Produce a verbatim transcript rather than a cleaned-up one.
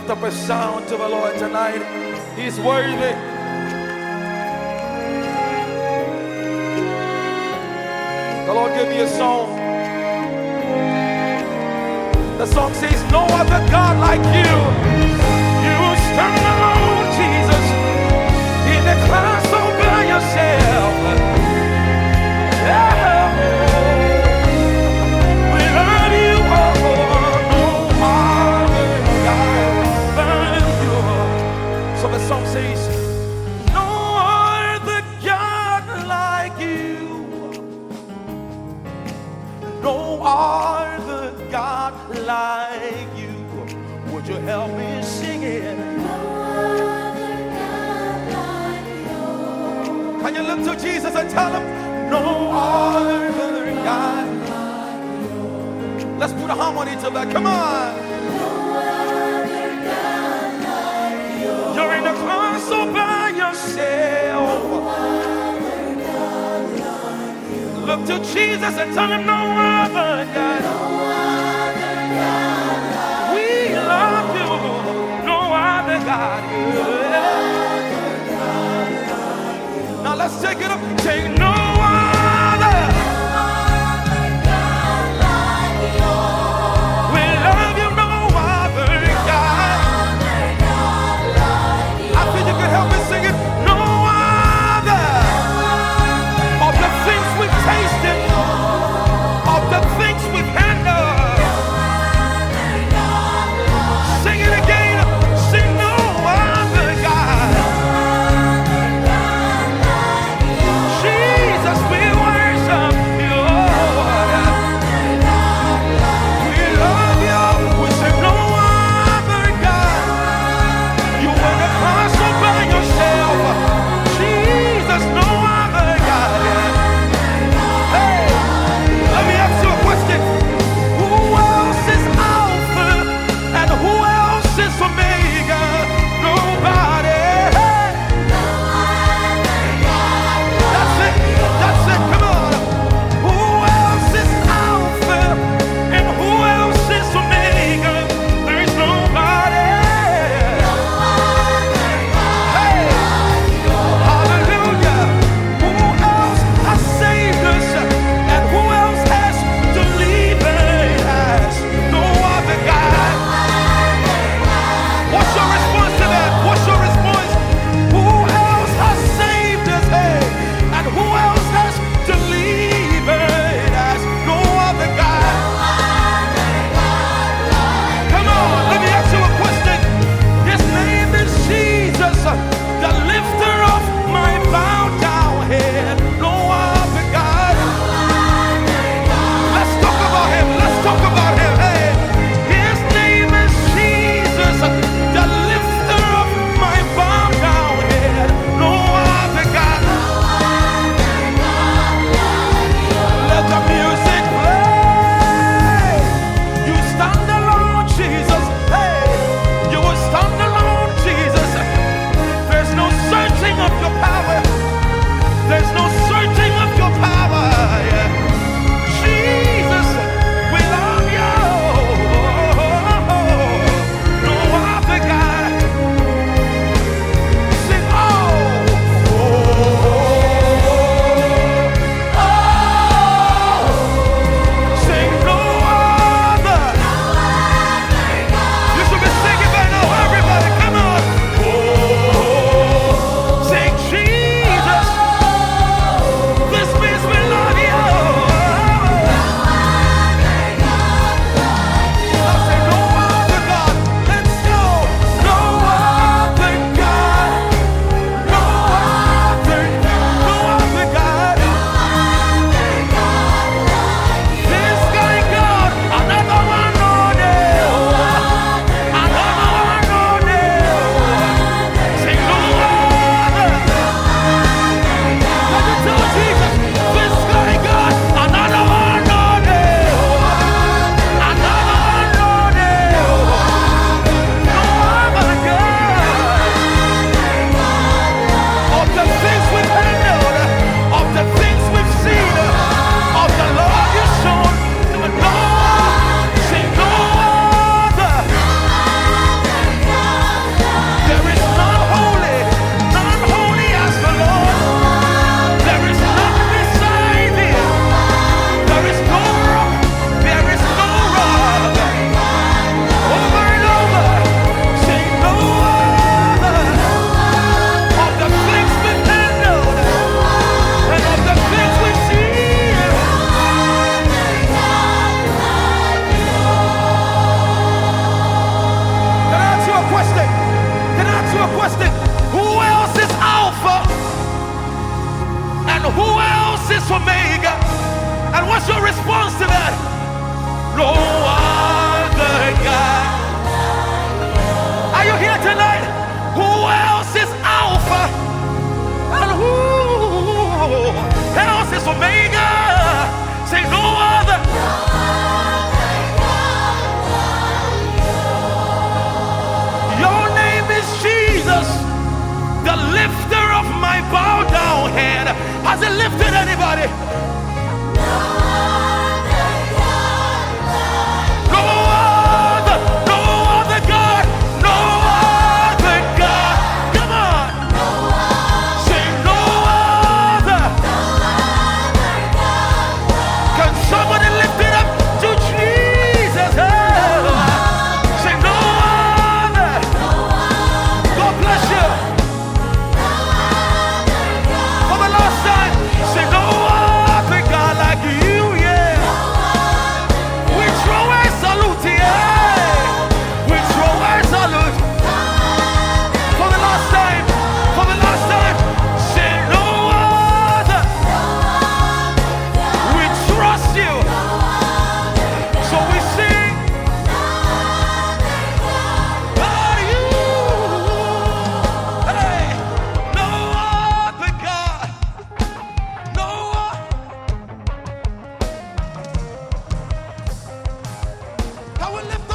lift up a sound to the Lord tonight. He's worthy. The Lord give me a song. The song says, no other God like you. You stand alone, Jesus, in the class all by yourself. Yeah. We love you, oh, no other God but you. So the song says, no other God like you. No other God like you. Would you help me sing it? No other God like you. Can you look to Jesus and tell him, no other God like you. Let's put a harmony to that. Come on. No other God like you. You're in the class all by yourself. No other God like you. Look to Jesus and tell him, no other God. No other God like we love you. No other God. No other God like you. Now let's take it up. Take no other. No other God like you. We love you. No other God. No other God like you. I think you can help me sing it. No other. No other of the things we've tasted. Of the things we've handled. Sing it again. Sing no other God. Jesus. else is Omega? And what's your response to that? No other God. Are you here tonight? Who else is Alpha? And who else is Omega? Say no other. Your name is Jesus, the lifter of my bowed down head. Has it lifted anybody? No other, no other God, no other God. Come on. Say no other. Can somebody lift it up to Jesus? Say no other. God bless you. For the last time, say no other God like you, yeah. We throw a salute, yeah. We throw a salute. For the last time, for the last time, say no other. We trust you. So we sing, are you? Hey, no other God. No other. Can we lift